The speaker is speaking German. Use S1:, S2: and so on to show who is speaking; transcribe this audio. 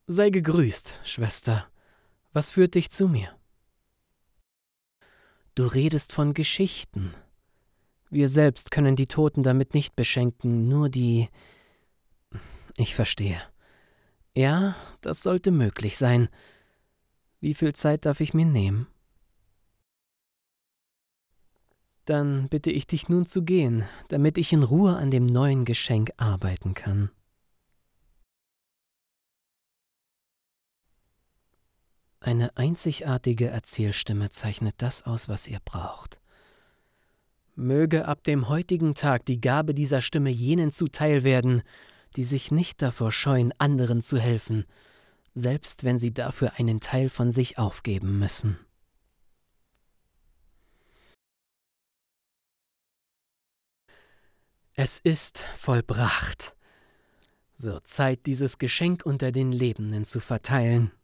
S1: Sei gegrüßt, Schwester. Was führt dich zu mir? Du redest von Geschichten. Wir selbst können die Toten damit nicht beschenken, nur die... Ich verstehe. Ja, das sollte möglich sein. Wie viel Zeit darf ich mir nehmen? Dann bitte ich dich nun zu gehen, damit ich in Ruhe an dem neuen Geschenk arbeiten kann. Eine einzigartige Erzählstimme zeichnet das aus, was ihr braucht. Möge ab dem heutigen Tag die Gabe dieser Stimme jenen zuteil werden, die sich nicht davor scheuen, anderen zu helfen, selbst wenn sie dafür einen Teil von sich aufgeben müssen. Es ist vollbracht. Wird Zeit, dieses Geschenk unter den Lebenden zu verteilen.